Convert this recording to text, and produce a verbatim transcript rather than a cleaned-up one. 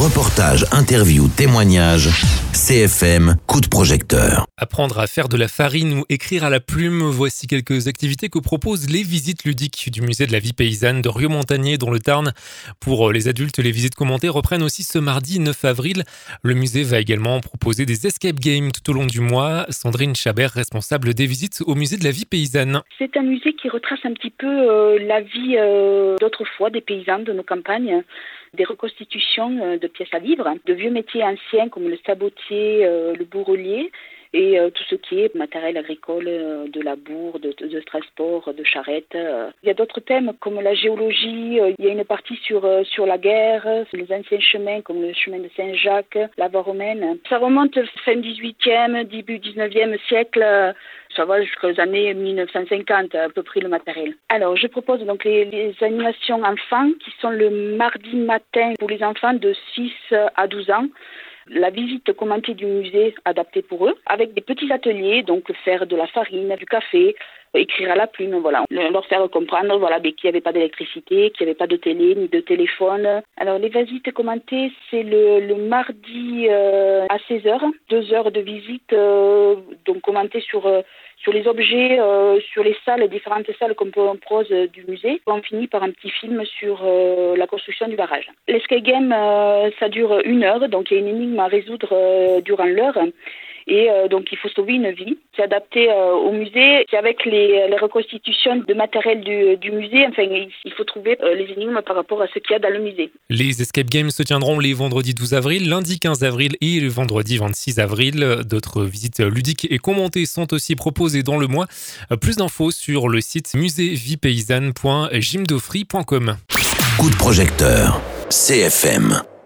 Reportages, interviews, témoignages, C F M, coup de projecteur. Apprendre à faire de la farine ou écrire à la plume, voici quelques activités que proposent les visites ludiques du musée de la vie paysanne de Rieux-Montagnier dans le Tarn. Pour les adultes, les visites commentées reprennent aussi ce mardi neuf avril. Le musée va également proposer des escape games tout au long du mois. Sandrine Chabert, responsable des visites au musée de la vie paysanne. C'est un musée qui retrace un petit peu euh, la vie euh, d'autrefois des paysans de nos campagnes. Des reconstitutions de pièces à vivre, de vieux métiers anciens comme le sabotier, euh, le bourrelier et euh, tout ce qui est matériel agricole, euh, de labour, de, de, de transport, de charrettes. Euh. Il y a d'autres thèmes comme la géologie, euh, il y a une partie sur, euh, sur la guerre, les anciens chemins comme le chemin de Saint-Jacques, la voie romaine. Ça remonte fin dix-huitième, début dix-neuvième siècle. Euh, Ça va jusqu'aux années mille neuf cent cinquante, à peu près le matériel. Alors, je propose donc les, les animations enfants qui sont le mardi matin pour les enfants de six à douze ans. La visite commentée du musée adaptée pour eux, avec des petits ateliers, donc faire de la farine, du café, écrire à la plume, voilà. Leur faire comprendre voilà, qu'il n'y avait pas d'électricité, qu'il n'y avait pas de télé, ni de téléphone. Alors, les visites commentées, c'est le, le mardi euh, à seize heures, deux heures de visite, euh, donc commentées sur... Euh, sur les objets, euh, sur les salles, les différentes salles qu'on propose euh, du musée. On finit par un petit film sur euh, la construction du barrage. L'escape game, euh, ça dure une heure, donc il y a une énigme à résoudre euh, durant l'heure. Et euh, donc, il faut sauver une vie. C'est adapté euh, au musée. C'est avec les, les reconstitutions de matériel du, du musée. Enfin, il faut trouver euh, les énigmes par rapport à ce qu'il y a dans le musée. Les escape games se tiendront les vendredis douze avril, lundi quinze avril et le vendredi vingt-six avril. D'autres visites ludiques et commentées sont aussi proposées dans le mois. Plus d'infos sur le site musée vie paysanne point gymdofree point com. Coup de projecteur, C F M.